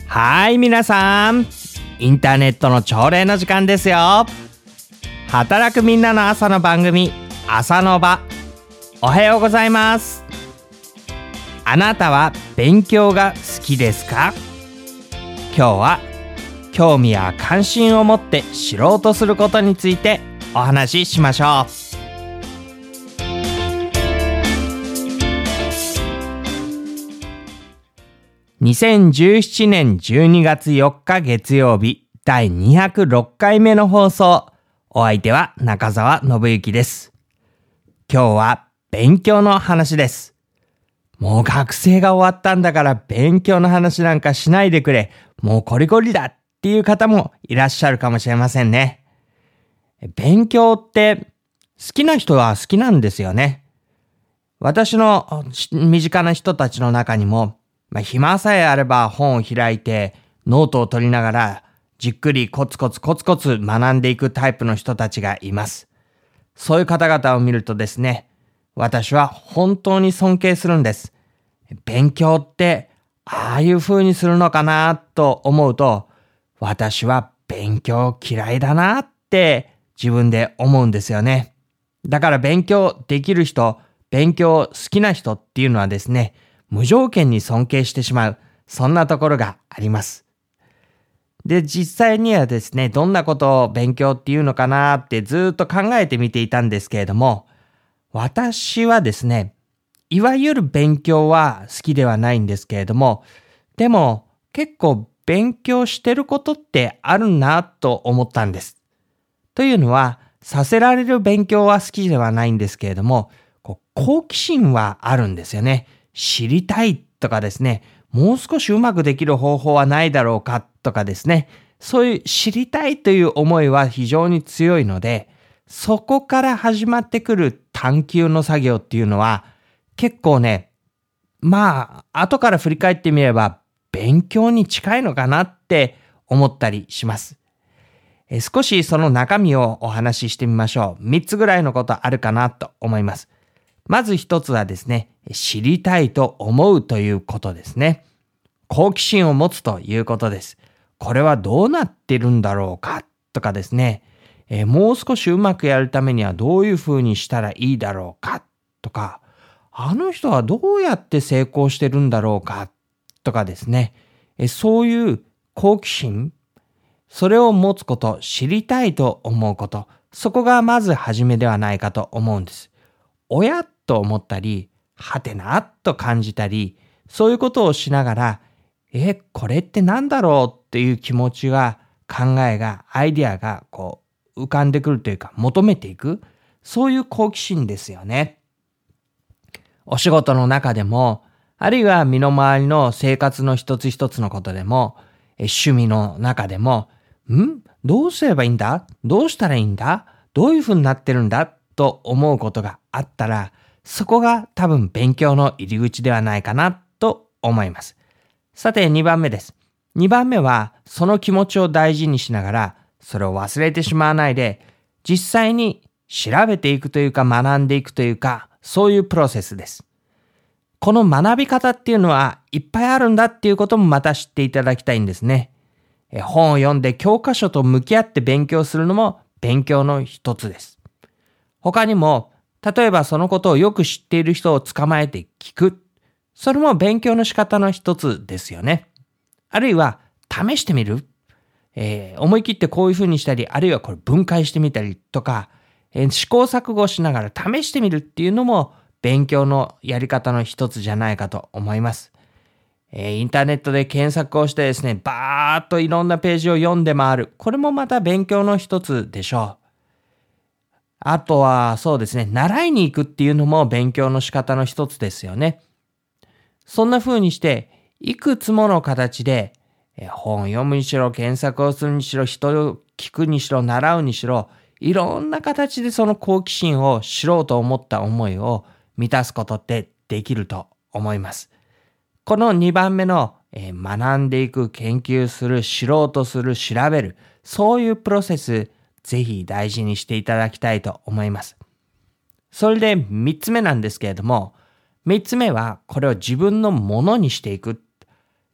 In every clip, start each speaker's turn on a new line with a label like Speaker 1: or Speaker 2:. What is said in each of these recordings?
Speaker 1: はい、皆さん、インターネットの朝礼の時間ですよ。働くみんなの朝の番組、朝の場。おはようございます。あなたは勉強が好きですか？今日は興味や関心を持って知ろうとすることについてお話ししましょう。2017年12月4日月曜日第206回目の放送。お相手は中澤信之です。今日は勉強の話です。もう学生が終わったんだから勉強の話なんかしないでくれ。もうコリコリだっていう方もいらっしゃるかもしれませんね。勉強って好きな人は好きなんですよね。私の身近な人たちの中にも暇さえあれば本を開いてノートを取りながらじっくりコツコツ学んでいくタイプの人たちがいます。そういう方々を見るとですね、私は本当に尊敬するんです。勉強ってああいう風にするのかなと思うと、私は勉強嫌いだなって自分で思うんですよね。だから勉強できる人、勉強好きな人っていうのはですね、無条件に尊敬してしまう、そんなところがあります。で、実際にはですね、どんなことを勉強っていうのかなってずっと考えてみていたんですけれども、私はですね、いわゆる勉強は好きではないんですけれども、でも結構勉強してることってあるなと思ったんです。というのは、させられる勉強は好きではないんですけれども、好奇心はあるんですよね。知りたいとかですね、もう少しうまくできる方法はないだろうかとかですね、そういう知りたいという思いは非常に強いので、そこから始まってくる探求の作業っていうのは結構ね、後から振り返ってみれば勉強に近いのかなって思ったりします。少しその中身をお話ししてみましょう。3つぐらいのことあるかなと思います。まず一つはですね、知りたいと思うということですね。好奇心を持つということです。これはどうなってるんだろうかとかですね、もう少しうまくやるためにはどういうふうにしたらいいだろうかとか、あの人はどうやって成功してるんだろうかとかですね、そういう好奇心、それを持つこと、知りたいと思うこと、そこがまず初めではないかと思うんです。おやっと思ったり、はてなと感じたり、そういうことをしながら、これってなんだろうっていう気持ちが、考えが、アイデアが浮かんでくるというか、求めていく、そういう好奇心ですよね。お仕事の中でも、あるいは身の回りの生活の一つ一つのことでも、趣味の中でも、どうすればいいんだ？どうしたらいいんだ？どういうふうになってるんだ？と思うことがあったら、そこが多分勉強の入り口ではないかなと思います。さて2番目です。2番目はその気持ちを大事にしながら、それを忘れてしまわないで、実際に調べていくというか学んでいくというか、そういうプロセスです。この学び方っていうのはいっぱいあるんだっていうこともまた知っていただきたいんですね。本を読んで教科書と向き合って勉強するのも勉強の一つです。他にも、例えばそのことをよく知っている人を捕まえて聞く。それも勉強の仕方の一つですよね。あるいは試してみる。思い切ってこういうふうにしたり、あるいはこれ分解してみたりとか、試行錯誤しながら試してみるっていうのも勉強のやり方の一つじゃないかと思います。インターネットで検索をしてですね、バーっといろんなページを読んで回る。これもまた勉強の一つでしょう。あとはそうですね、習いに行くっていうのも勉強の仕方の一つですよね。そんな風にして、いくつもの形で、本を読むにしろ、検索をするにしろ、人を聞くにしろ、習うにしろ、いろんな形でその好奇心を知ろうと思った思いを満たすことってできると思います。この2番目の、学んでいく、研究する、知ろうとする、調べる、そういうプロセス、ぜひ大事にしていただきたいと思います。それで3つ目なんですけれども、3つ目はこれを自分のものにしていく。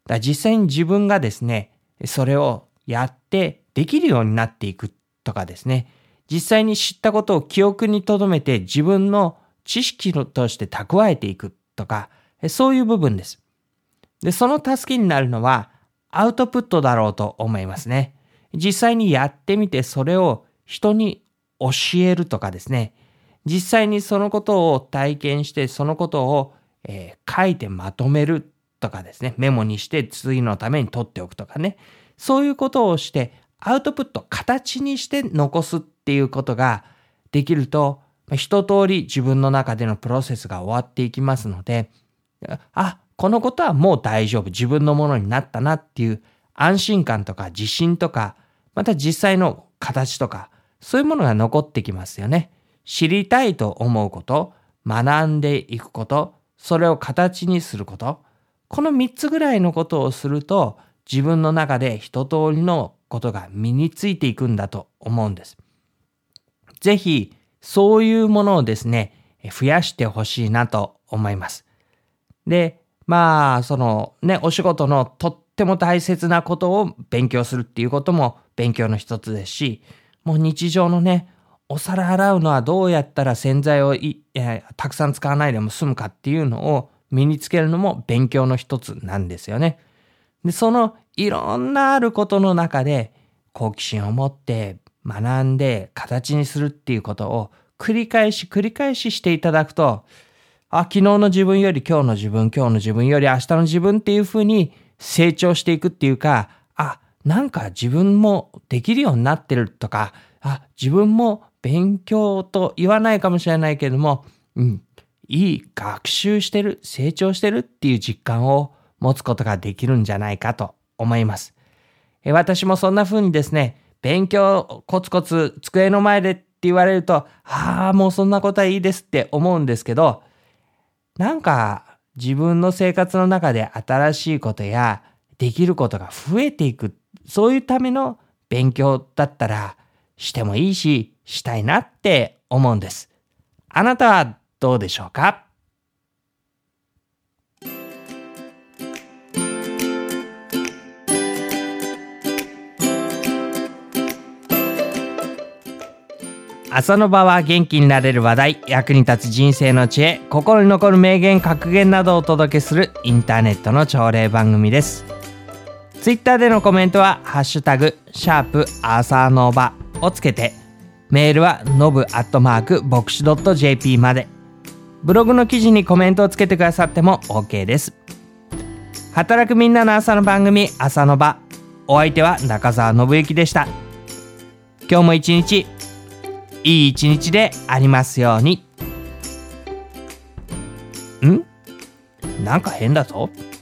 Speaker 1: から実際に自分がですね、それをやってできるようになっていくとかですね、実際に知ったことを記憶に留めて自分の知識として蓄えていくとか、そういう部分です。で、その助けになるのはアウトプットだろうと思いますね。実際にやってみてそれを人に教えるとかですね、実際にそのことを体験してそのことを、書いてまとめるとかですね、メモにして次のために取っておくとかね、そういうことをしてアウトプット、形にして残すっていうことができると、一通り自分の中でのプロセスが終わっていきますので、このことはもう大丈夫、自分のものになったなっていう安心感とか自信とか、また実際の形とか、そういうものが残ってきますよね。知りたいと思うこと、学んでいくこと、それを形にすること、この3つぐらいのことをすると、自分の中で一通りのことが身についていくんだと思うんです。ぜひ、そういうものをですね、増やしてほしいなと思います。で、お仕事のとっても大切なことを勉強するっていうことも勉強の一つですし、もう日常のね、お皿洗うのはどうやったら洗剤をたくさん使わないでも済むかっていうのを身につけるのも勉強の一つなんですよね。で、そのいろんなあることの中で好奇心を持って学んで形にするっていうことを繰り返ししていただくと、昨日の自分より今日の自分、今日の自分より明日の自分っていうふうに成長していくっていうか、なんか自分もできるようになってるとか、自分も勉強と言わないかもしれないけども、いい学習してる、成長してるっていう実感を持つことができるんじゃないかと思います。私もそんな風にですね、勉強コツコツ机の前でって言われると、もうそんなことはいいですって思うんですけど、なんか自分の生活の中で新しいことやできることが増えていく、そういうための勉強だったらしてもいいし、したいなって思うんです。あなたはどうでしょうか？朝の場は元気になれる話題、役に立つ人生の知恵、心に残る名言格言などをお届けするインターネットの朝礼番組です。ツイッターでのコメントはハッシュタグ#朝の場をつけて、メールはnobu@box .jp まで、ブログの記事にコメントをつけてくださっても OK です。働くみんなの朝の番組、朝の場、お相手は中澤信之でした。今日も一日いい一日でありますように。なんか変だぞ。